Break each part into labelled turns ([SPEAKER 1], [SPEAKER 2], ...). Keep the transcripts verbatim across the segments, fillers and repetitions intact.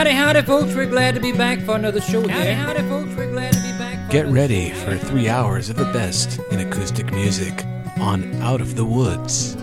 [SPEAKER 1] Howdy, howdy, folks. We're glad to be back for another show here. Howdy, howdy, folks. We're glad to be back for
[SPEAKER 2] Get ready for three hours of the best in acoustic music on Out of the Woods.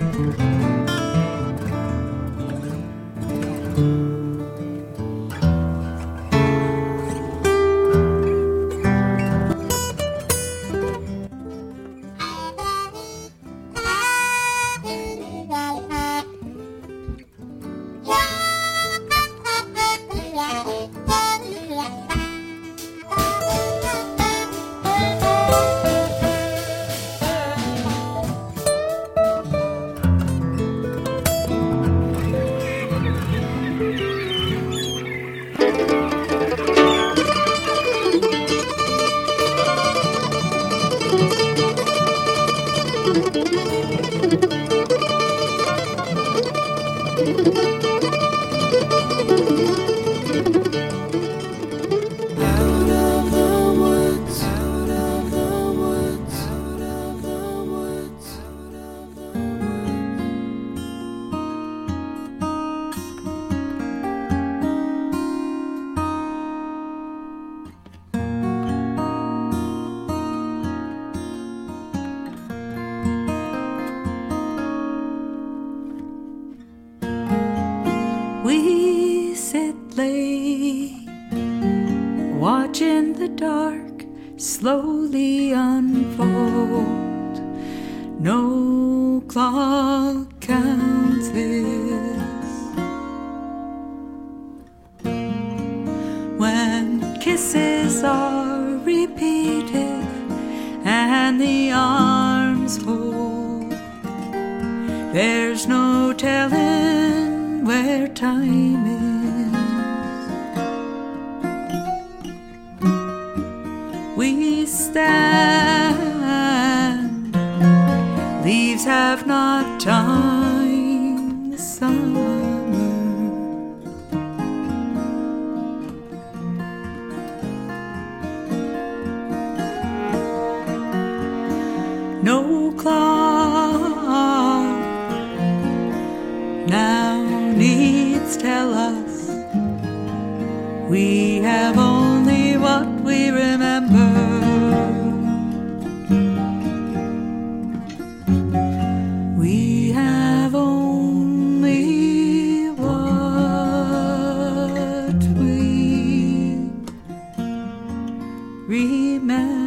[SPEAKER 3] We sit late, watching the dark slowly unfold. No clock counts this. When kisses are repeated and the arms hold, there's no telling where time is. We stand, leaves have not time, summer. No clock now needs tell us we have only what we remember. We have only what we remember.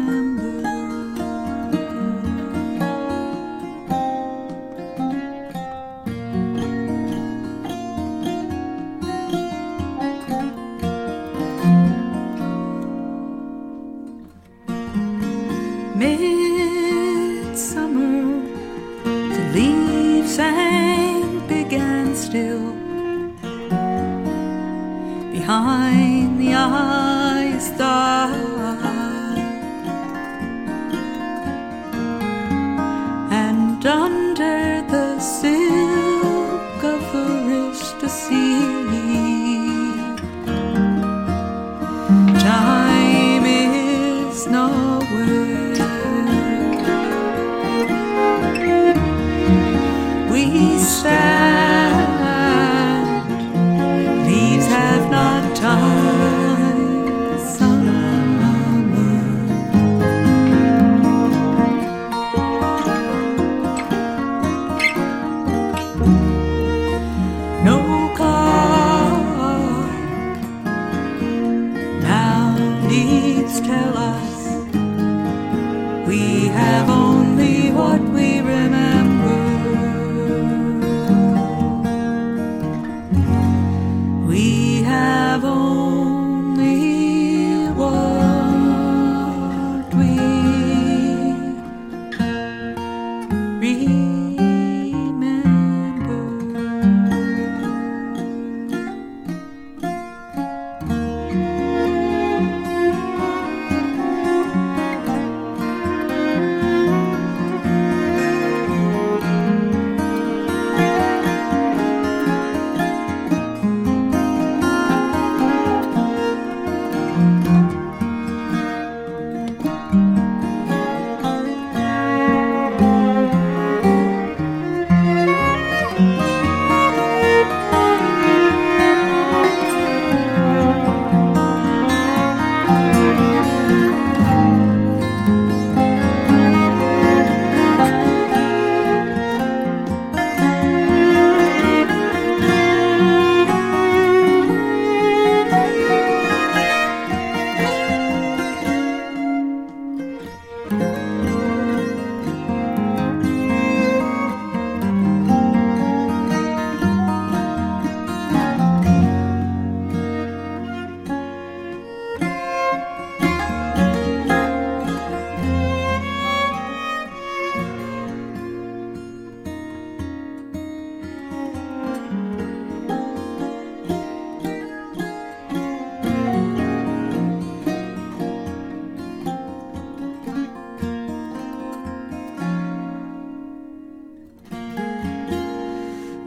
[SPEAKER 3] Midsummer, the leaves sang big and still. Behind the eyes dark, and under the silk of the wrist a sea. Time is nowhere. We stand, leaves have not time, summer. No clock now needs tell us we have only what we remember. We have only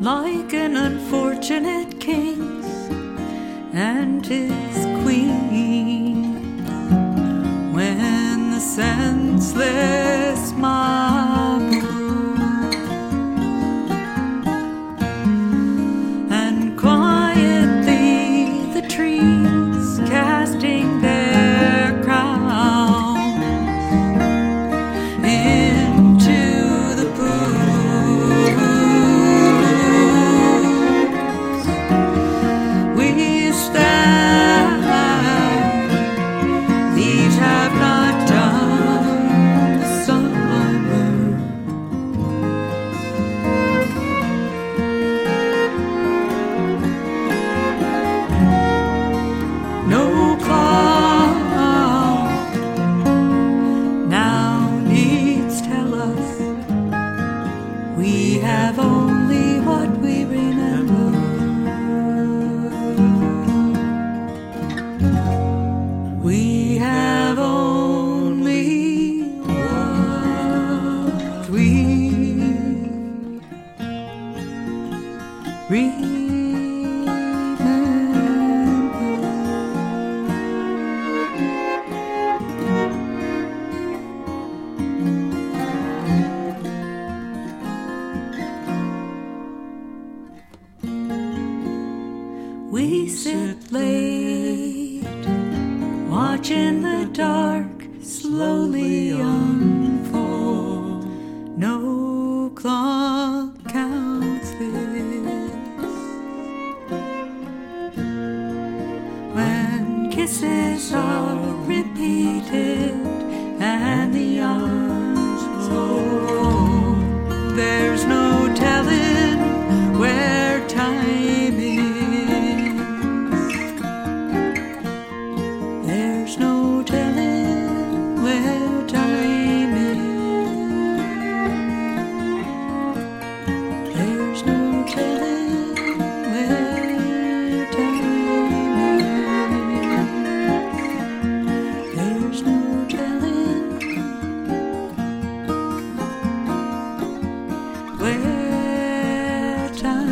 [SPEAKER 3] like an unfortunate king and his queen, when the senseless mob moves, and quietly the trees casting their crowns into the booths, we stand. These have not done the summer. No cloud now needs tell us we have only what we remember. We have only what we remember. We sit late, watching the dark slowly unfold. No clock counts this. When kisses are repeated and the arms hold, there's no telling where time is. There's no telling where time is. There's no telling where time is. There's no telling where time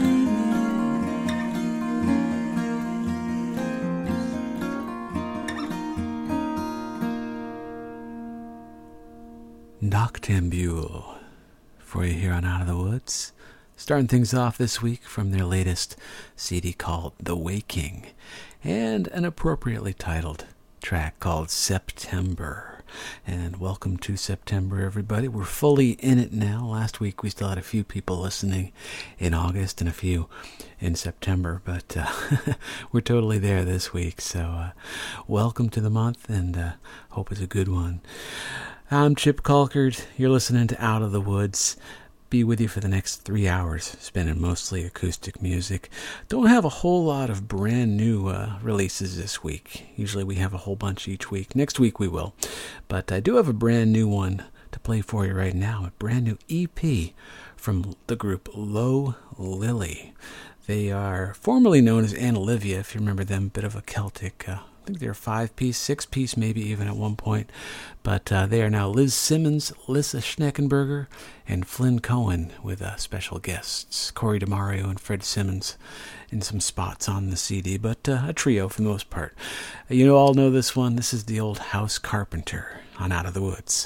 [SPEAKER 2] Noctambule for you here on Out of the Woods. Starting things off this week from their latest C D called The Waking, and an appropriately titled track called September. And welcome to September, everybody. We're fully in it now. Last week we still had a few people listening in August and a few in September, but uh, we're totally there this week. So uh, welcome to the month, and uh, hope it's a good one. I'm Chip Colkert. You're listening to Out of the Woods. Be with you for the next three hours, spinning mostly acoustic music. Don't have a whole lot of brand new uh, releases this week. Usually we have a whole bunch each week. Next week we will. But I do have a brand new one to play for you right now. A brand new E P from the group Low Lily. They are formerly known as Anna Olivia, if you remember them. A bit of a Celtic, uh, I think they're five-piece, six-piece maybe even at one point. But uh, they are now Liz Simmons, Lissa Schneckenberger, and Flynn Cohen with uh, special guests, Corey DeMario and Fred Simmons in some spots on the C D, but uh, a trio for the most part. You all know this one. This is the Old House Carpenter on Out of the Woods.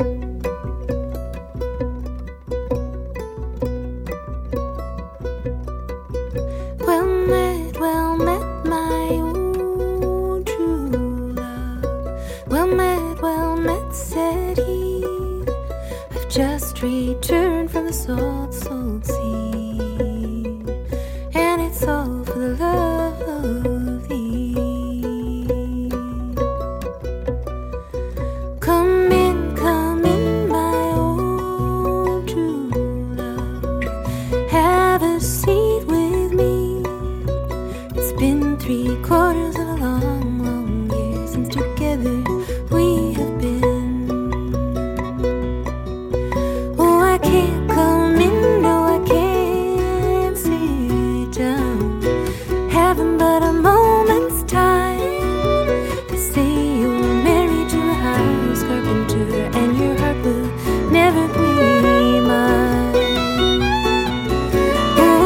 [SPEAKER 4] Well met, well met, my old true love. Well met, well met, said he. I've just returned from the salt, salt sea, and it's all for the love of thee. Come in, come in, my old true love. Have a seat with me. It's been three quarters of a long, long year since together we have been. Oh, I can't come in, no, I can't sit down. Having but a moment's time. They say you're married to a house carpenter, and your heart will never be mine. Oh,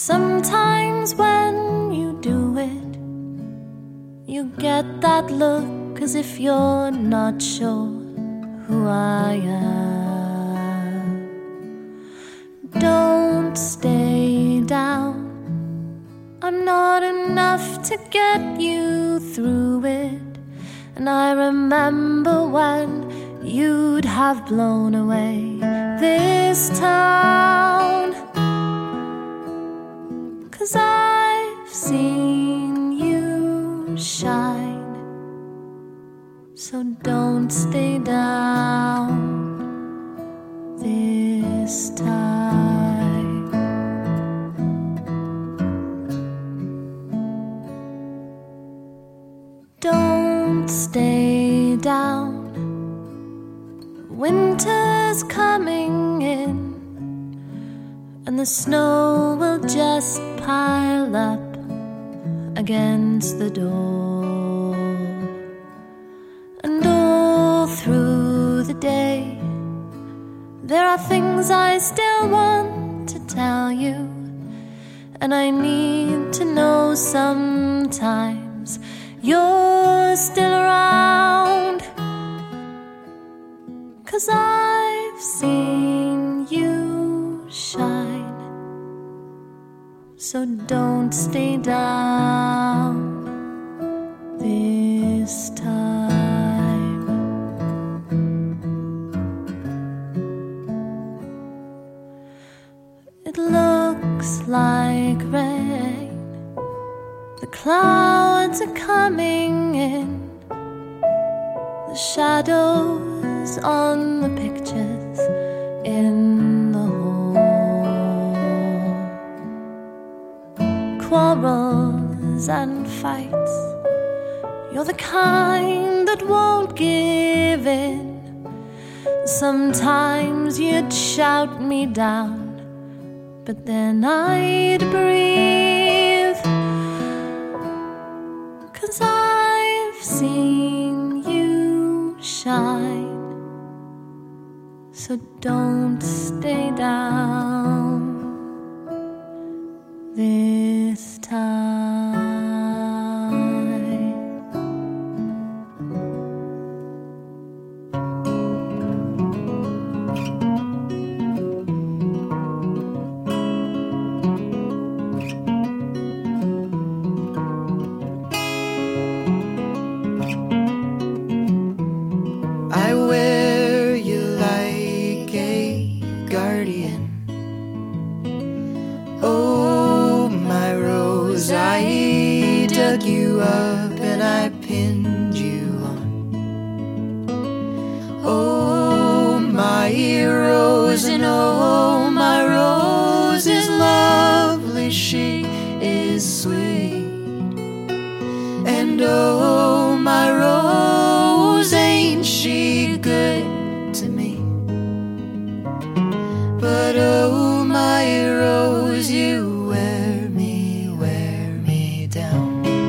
[SPEAKER 4] Sometimes when you do it, you get that look as if you're not sure who I am. Don't stay down. I'm not enough to get you through it. And I remember when you'd have blown away this town. 'Cause I've seen you shine. So don't stay down this time. Don't stay down. Winter's coming in, and the snow will just pile up against the door. And all through the day, there are things I still want to tell you, and I need to know sometimes you're still around. 'Cause I've seen you shine. So don't stay down this time. It looks like rain. The clouds are coming in. The shadows on the pictures in the hall. Quarrels and fights. You're the kind that won't give in. Sometimes you'd shout me down, but then I'd breathe. 'Cause I've seen you shine. So don't stay down this time.
[SPEAKER 3] I wear you like a guardian. Oh, my rose, I dug you up and I pinned you on. Oh, my rose, and oh, my rose is lovely, she is sweet. And oh, my rose, ain't she good to me? But oh, my rose, you wear me, wear me down.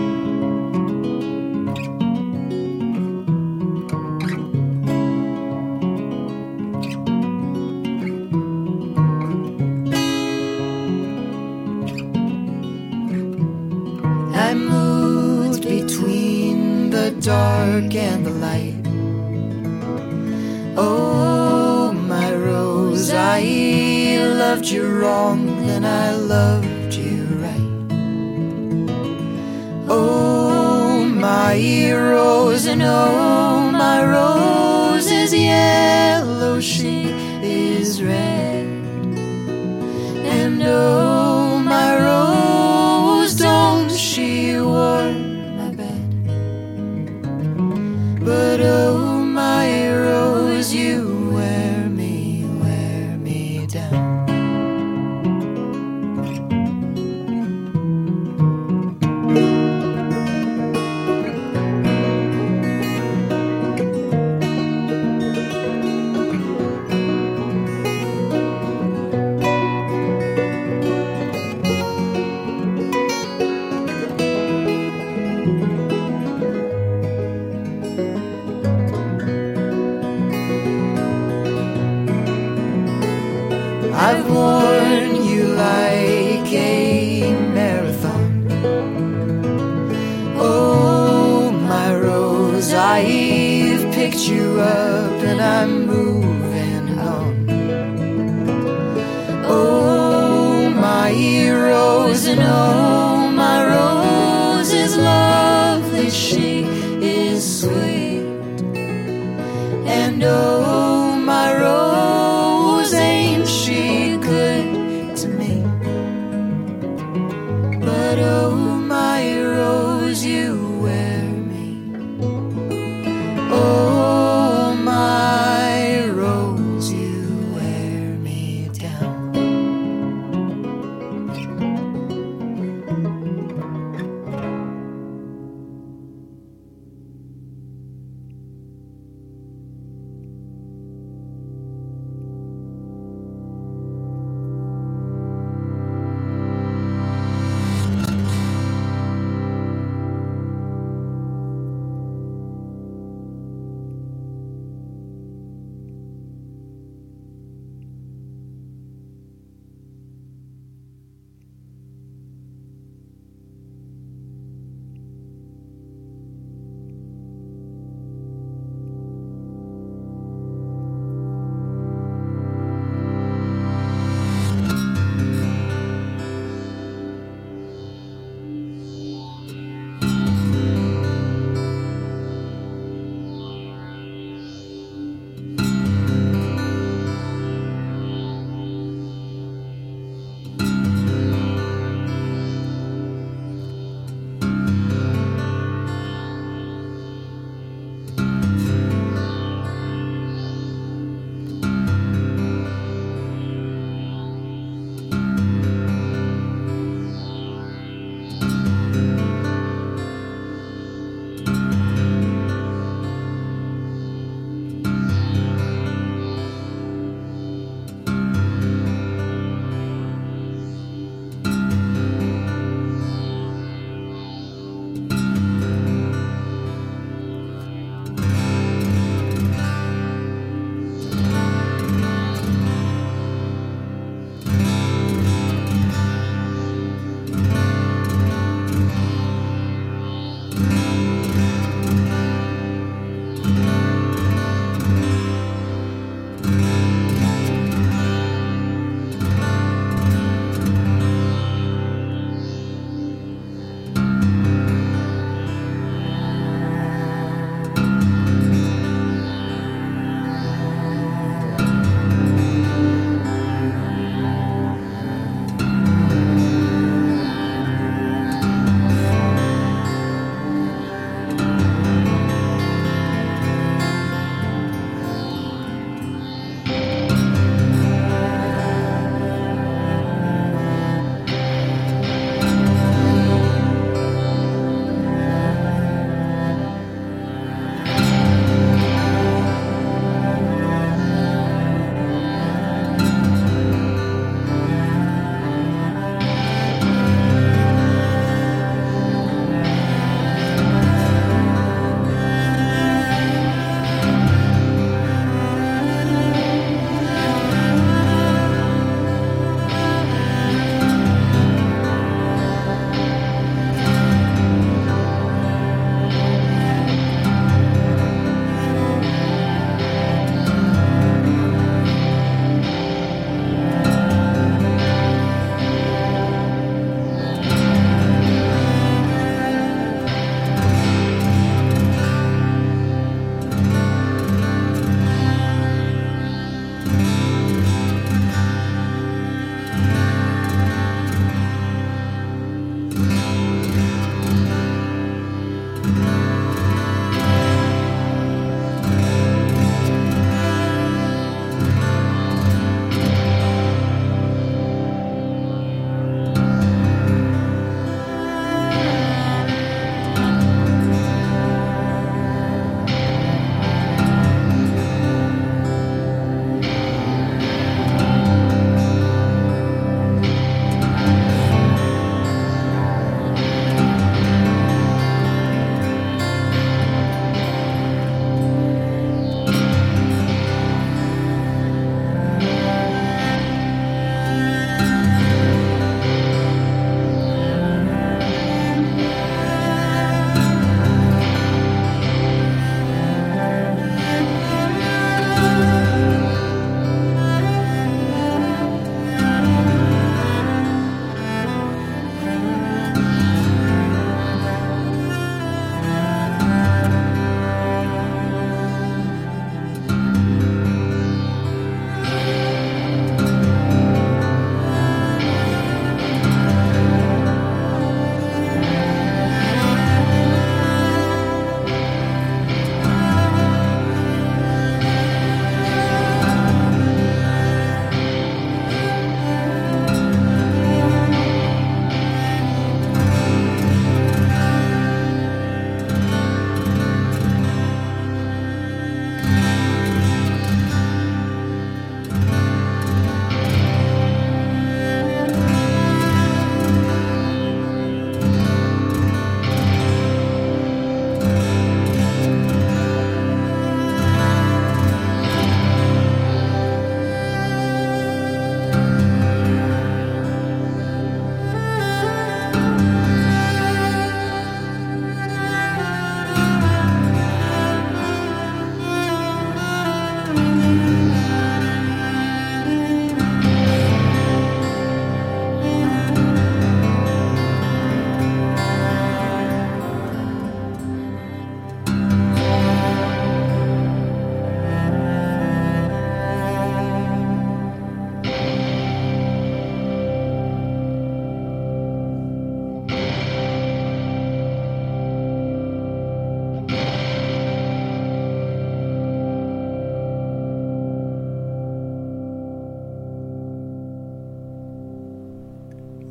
[SPEAKER 3] I moved between the dark and the light. Oh, my rose, I loved you wrong, then I loved you right. Oh, my rose, and oh, my rose is yellow, she is red. And oh, my rose, don't she warm my bed? But oh, my rose, you wear me, wear me down. I've worn you like a picked you up and I'm moving on. Oh, my rose, and oh, my rose is lovely, she is sweet. And oh, my rose, ain't she good to me? But oh, my rose, you wear me. Oh, my rose, you wear me down.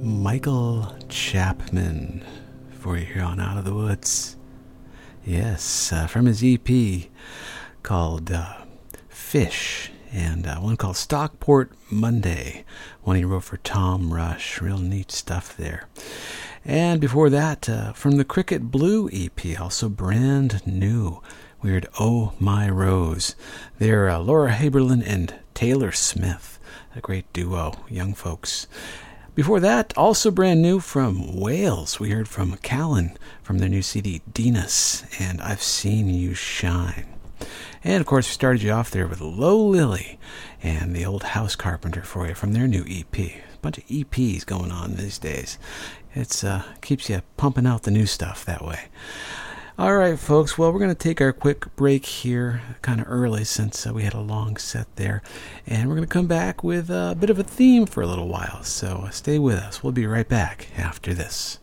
[SPEAKER 2] Michael Chapman for you here on Out of the Woods. Yes, uh, from his E P called uh, Fish, and uh, one called Stockport Monday, one he wrote for Tom Rush. Real neat stuff there. And before that, uh, from the Cricket Blue E P, also brand new, we heard Oh My Rose. They're uh, Laura Haberlin and Taylor Smith, a great duo, young folks. Before that, also brand new from Wales, we heard from Callan from their new C D, Dinas, and I've Seen You Shine. And of course, we started you off there with Low Lily and the Old House Carpenter for you from their new E P. A bunch of E Ps going on these days. It's uh, keeps you pumping out the new stuff that way. All right, folks. Well, we're going to take our quick break here, kind of early since uh, we had a long set there. And we're going to come back with a bit of a theme for a little while. So uh, stay with us. We'll be right back after this.